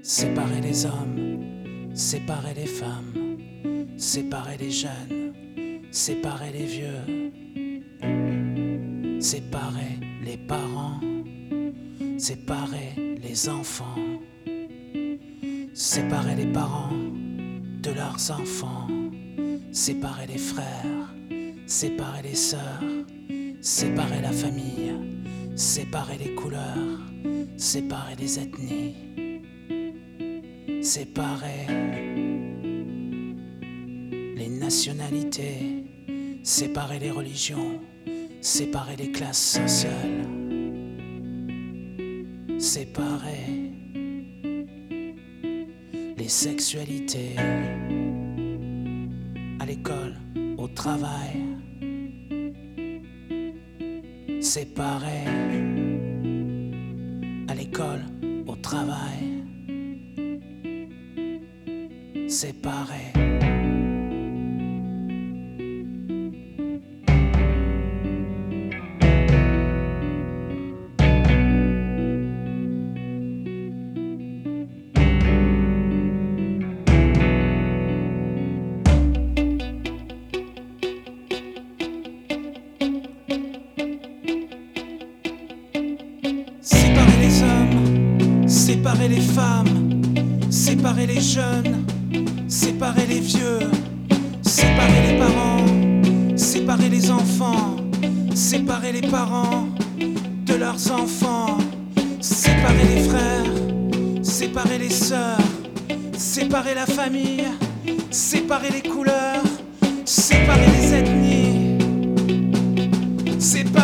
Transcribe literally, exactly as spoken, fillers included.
Séparer les hommes, séparer les femmes, séparer les jeunes, séparer les vieux, séparer les parents, séparer les enfants, séparer les parents de leurs enfants, séparer les frères, séparer les sœurs, séparer la famille, séparer les couleurs, séparer les ethnies, séparer les nationalités, séparer les religions, séparer les classes sociales, séparer les sexualités à l'école, au travail, séparer à l'école, au travail, séparer. Séparer les hommes, séparer les femmes, séparer les jeunes, séparer les vieux, séparer les parents, séparer les enfants, séparer les parents de leurs enfants, séparer les frères, séparer les sœurs, séparer la famille, séparer les couleurs, séparer les ethnies, séparer